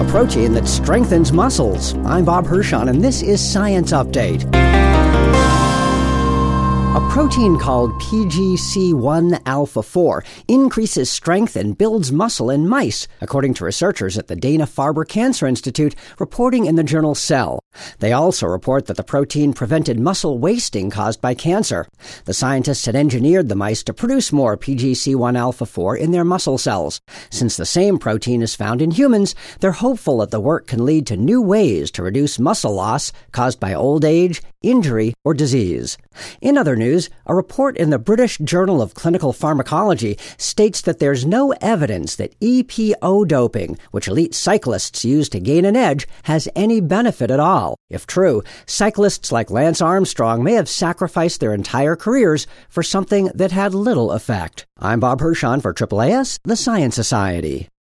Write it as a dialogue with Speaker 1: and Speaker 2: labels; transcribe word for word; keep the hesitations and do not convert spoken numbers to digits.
Speaker 1: protein that strengthens muscles. I'm Bob Hirschon, and this is Science Update. A protein called P G C one alpha four increases strength and builds muscle in mice, according to researchers at the Dana-Farber Cancer Institute reporting in the journal Cell. They also report that the protein prevented muscle wasting caused by cancer. The scientists had engineered the mice to produce more P G C one alpha four in their muscle cells. Since the same protein is found in humans, they're hopeful that the work can lead to new ways to reduce muscle loss caused by old age, injury, or disease. In other news, a report in the British Journal of Clinical Pharmacology states that there's no evidence that E P O doping, which elite cyclists use to gain an edge, has any benefit at all. If true, cyclists like Lance Armstrong may have sacrificed their entire careers for something that had little effect. I'm Bob Hirschon for A A A S, the Science Society.